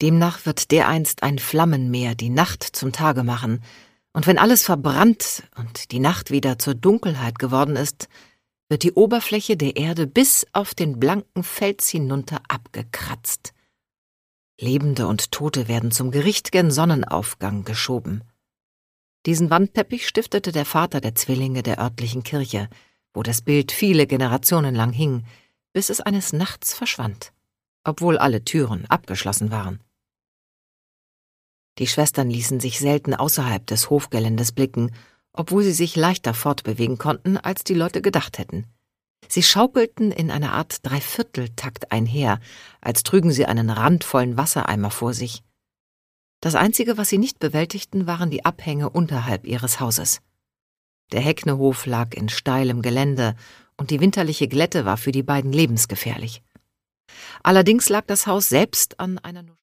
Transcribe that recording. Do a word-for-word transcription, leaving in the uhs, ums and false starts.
Demnach wird dereinst ein Flammenmeer die Nacht zum Tage machen, und wenn alles verbrannt und die Nacht wieder zur Dunkelheit geworden ist, wird die Oberfläche der Erde bis auf den blanken Fels hinunter abgekratzt. Lebende und Tote werden zum Gericht gen Sonnenaufgang geschoben. Diesen Wandteppich stiftete der Vater der Zwillinge der örtlichen Kirche, wo das Bild viele Generationen lang hing, bis es eines Nachts verschwand, obwohl alle Türen abgeschlossen waren. Die Schwestern ließen sich selten außerhalb des Hofgeländes blicken, obwohl sie sich leichter fortbewegen konnten, als die Leute gedacht hätten. Sie schaukelten in einer Art Dreivierteltakt einher, als trügen sie einen randvollen Wassereimer vor sich. Das Einzige, was sie nicht bewältigten, waren die Abhänge unterhalb ihres Hauses. Der Hecknehof lag in steilem Gelände, und die winterliche Glätte war für die beiden lebensgefährlich. Allerdings lag das Haus selbst an einer